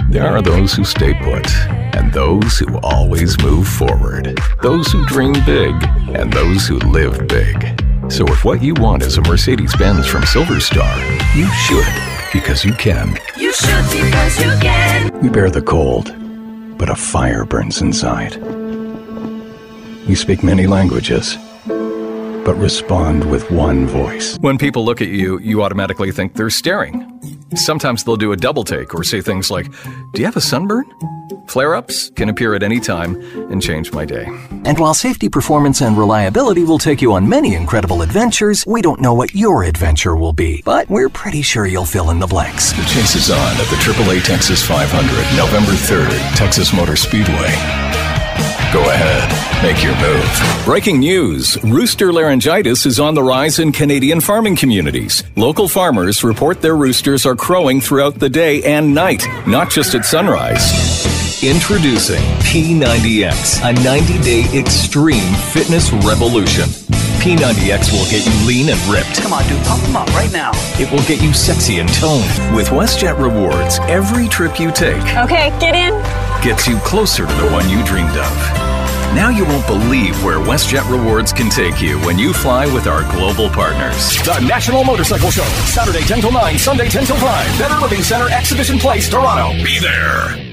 There are those who stay put, and those who always move forward. Those who dream big, and those who live big. So if what you want is a Mercedes-Benz from Silver Star, you should, because you can. You should because you can. We bear the cold, but a fire burns inside. We speak many languages, but respond with one voice. When people look at you, you automatically think they're staring. Sometimes they'll do a double take or say things like, "Do you have a sunburn?" Flare-ups can appear at any time and change my day. And while safety, performance, and reliability will take you on many incredible adventures, we don't know what your adventure will be. But we're pretty sure you'll fill in the blanks. The chase is on at the AAA Texas 500, November 3rd, Texas Motor Speedway. Go ahead, make your move. Breaking news. Rooster laryngitis is on the rise in Canadian farming communities. Local farmers report their roosters are crowing throughout the day and night, not just at sunrise. Introducing P90X, a 90-day extreme fitness revolution. P90X will get you lean and ripped. Come on, dude, pump them up right now. It will get you sexy and toned. With WestJet Rewards, every trip you take Okay, get in. gets you closer to the one you dreamed of. Now you won't believe where WestJet Rewards can take you when you fly with our global partners. The National Motorcycle Show, Saturday 10 till 9, Sunday 10 till 5. Better Living Center, Exhibition Place, Toronto. Be there.